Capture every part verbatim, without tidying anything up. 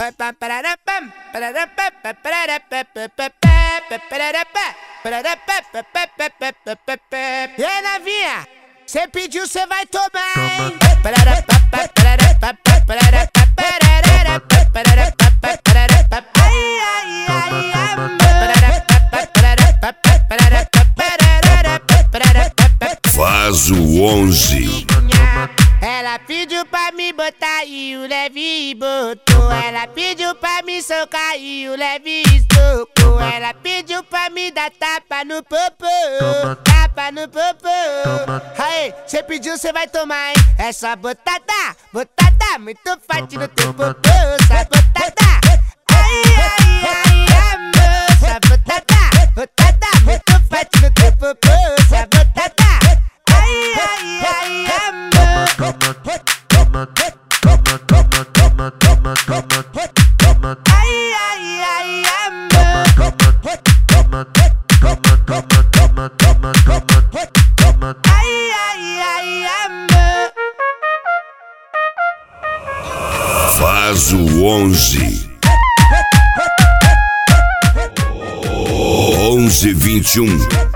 E aí, novinha, cê pediu, cê vai tomar, hein? Faz o onze. Ela pediu pra me botar e o leve botou. Ela pediu pra me socar e o leve socou. Ela pediu pra me dar tapa no popô, tapa no popô. Aí, cê pediu, cê vai tomar, hein? É só botada, botada, muito forte no teu popô. Só botada, ai, ai, ai, amor. Só botada, botada, muito forte no teu popô. Só botada, ai, ai, ai, amor. Ai, ai, ai, amor. Ai, ai, ai, amor. Faz o onze. Onze vinte e um.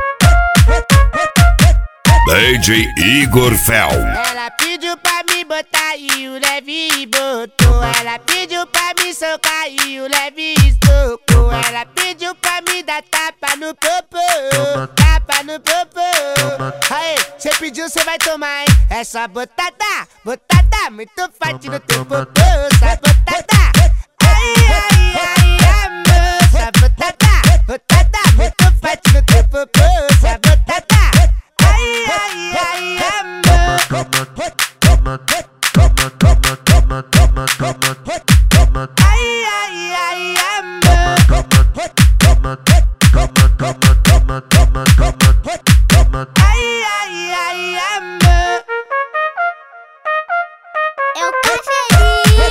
D J Igor Fel. Ela pediu pra me botar e o leve botou. Ela pediu pra me socar e o leve socou. Ela pediu pra me dar tapa no popô, tapa no popô. Aí, cê pediu, cê vai tomar, hein? É só botada, botada, muito forte no teu popô. Só botada, ai, ai, ai, amor. Só botada, botada, muito forte no teu popô. Só botada, ai, ai, ai, amor. Ai, ai, ai, amor. Ai, ai, ai, amor. Eu preferi.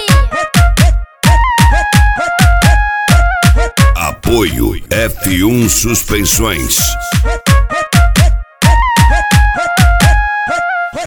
Apoio F um Suspensões.